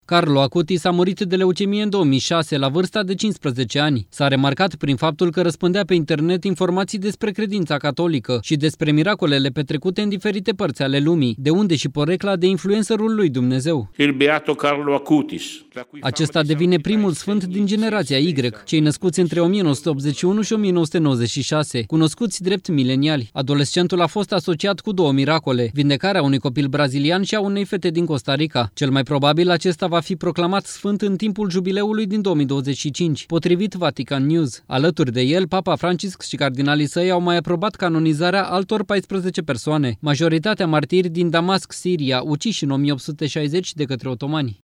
Carlo Acutis a murit de leucemie în 2006, la vârsta de 15 ani. S-a remarcat prin faptul că răspândea pe internet informații despre credința catolică și despre miracolele petrecute în diferite părți ale lumii, de unde și porecla de influencerul lui Dumnezeu. Il beato Carlo Acutis. Acesta devine primul sfânt din generația Y, cei născuți între 1981 și 1996, cunoscuți drept mileniali. Adolescentul a fost asociat cu două miracole, vindecarea unui copil brazilian și a unei fete din Costa Rica. Cel mai probabil acesta va fi proclamat sfânt în timpul jubileului din 2025, potrivit Vatican News. Alături de el, Papa Francisc și cardinalii săi au mai aprobat canonizarea altor 14 persoane, majoritatea martiri din Damasc, Siria, uciși în 1860 de către otomani.